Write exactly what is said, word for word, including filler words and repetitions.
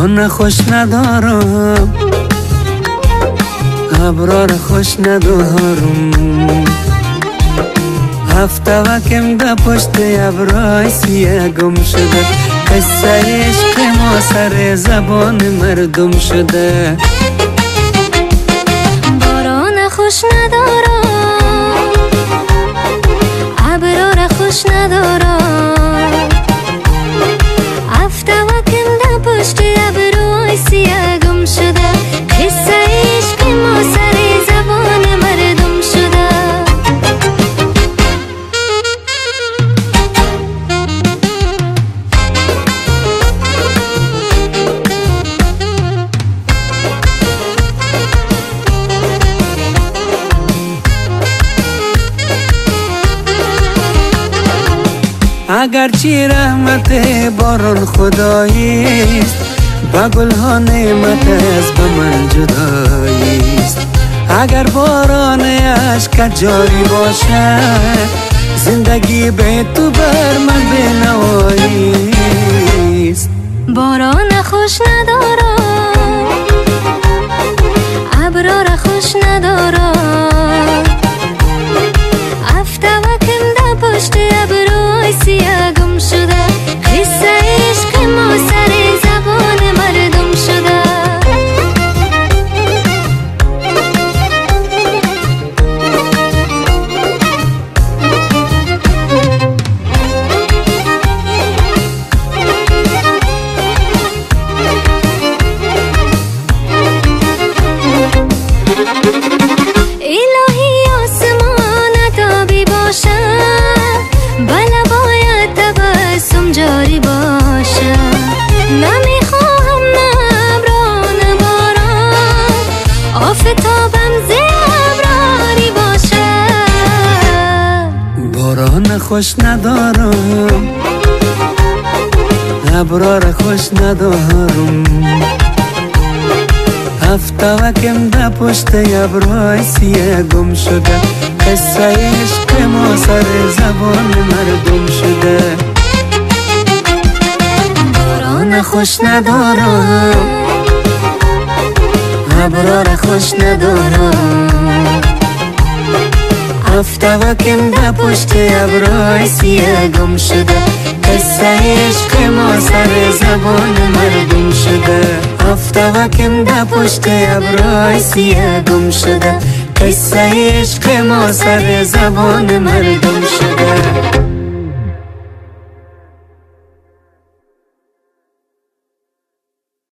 باران خوش ندارم، ابرار خوش ندارم. هفته وکم ده پشت ابرای سیه گم شده، قصه عشق ما سر زبان مردم شده. باران خوش ندارم، ابرار خوش ندارم. هفته وکم ده پشت ابرای سیه گم شده، قصه عشق ما سر زبان مردم شده. اگرچه رحمت باران خداییست، با گلها نعمت از به من جداییست. اگر باران عشق جاری باشد، زندگی به تو بر من بنواییست. باران خوش ندارم، ابرار خوش ندارم. هفته وکم ده پشت ابرای سیه گم شده، قصه عشق ما سر زبان مردم شده. الهی آسمان تابی باشد، بله باید تبسم جاری باشد. نمیخواهم نه ابرا نه باران، آفتابم ز ابراری باشد. باران خوش ندارم، ابرار خوش ندارم. هفته وکم ده پشت ابرای سیه گم شده، قصه عشق ما سر زبان مردم شده. باران خوش ندارم، ابرار خوش ندارم. هفته وکم ده پشت ابرای سیه گم شده، قصه عشق ما سر زبان مردم شده. هفته وکم ده پشت ابرای سیه گم شده، قصه عشق ما سر زبان مردم شده.